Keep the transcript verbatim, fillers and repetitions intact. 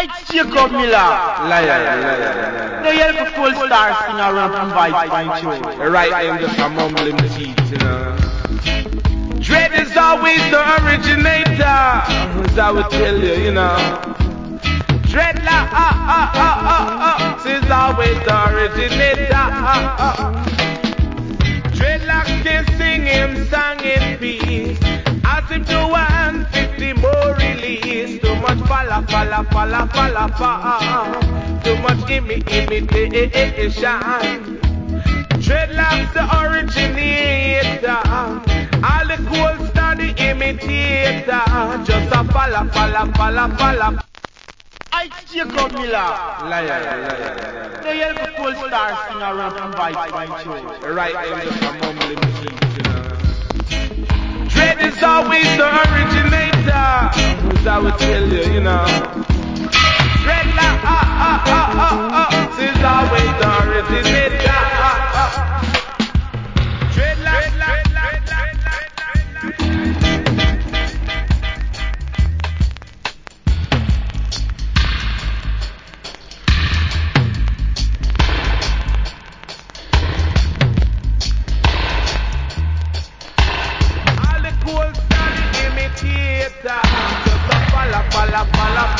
I Jacob Miller. Liar, liar, liar. The help of full star singer run from Vice Point Show. The right name just a mumbling teeth, you know. Dread is always the originator. As I would tell you, you know. Dreadlock, ah, ah, ah, ah, ah, is always the originator. Ah, ah. Dreadlock can sing him song in peace. As him do one fifty more release. Too much falla, falla, falla, falla, falla. Too much imi, imitation. Dreadlock's the originator. All the cool star the imitator. Just a falla, falla, falla, falla. I Jacob Miller. Liar, liar, liar. The help of full star singer run from Vice Point Show. The right name just a mumbling teeth, you know. Dread is always the originator. As I would tell you, you know.